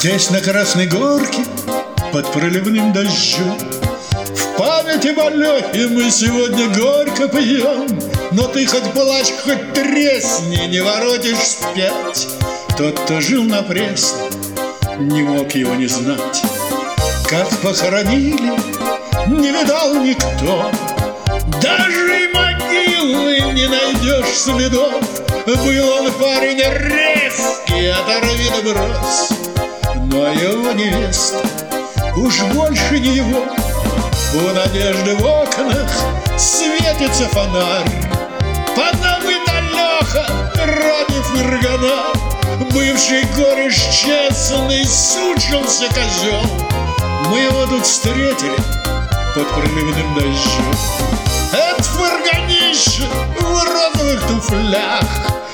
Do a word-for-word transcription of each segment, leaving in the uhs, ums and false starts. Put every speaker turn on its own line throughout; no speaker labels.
Здесь, на Красной Горке, под проливным дождем, в память об Алёхе мы сегодня горько пьем. Но ты хоть плачь, хоть тресни, не воротишь вспять. Тот, кто жил на Пресне, не мог его не знать. Как похоронили, не видал никто, даже и могилы не найдешь следов. Был он парень резкий, оторви да брось, но его невеста уж больше не его. У Надежды в окнах светится фонарь, подобит Алёха, ранив Миргана. Бывший кореш честный, сучился козел. Мы его тут встретили под проливным дождем. Это фургонище в розовых туфлях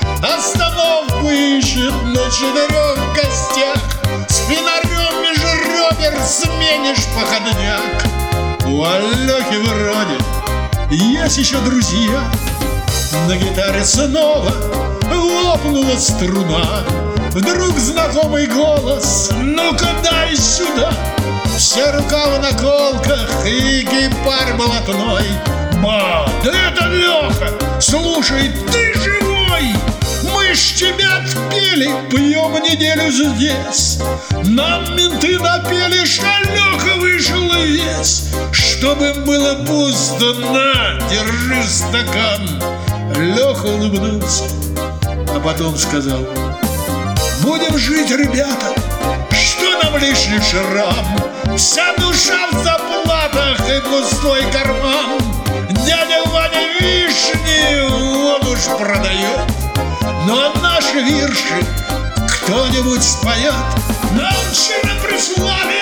остановку ищет на четырех костях. С фонарем меж ребер сменишь походняк. У Алёхи вроде есть еще друзья. На гитаре снова лопнула струна. Вдруг знакомый голос: ну-ка дай сюда. Вся рука в наколках и гепар блатной. Ма, да это Лёха! Слушай, ты живой! Мы ж тебя отпели, пьем неделю здесь. Нам менты напели, что Лёха вышел весь. Чтобы было пусто, на, держи стакан. Лёха улыбнулся, а потом сказал: будем жить, ребята, что нам лишний шрам. Вся душа в заплатах и пустой карман. Дядя Ваня вишни он уж продает, но наши вирши кто-нибудь споет. Нам вчера прислали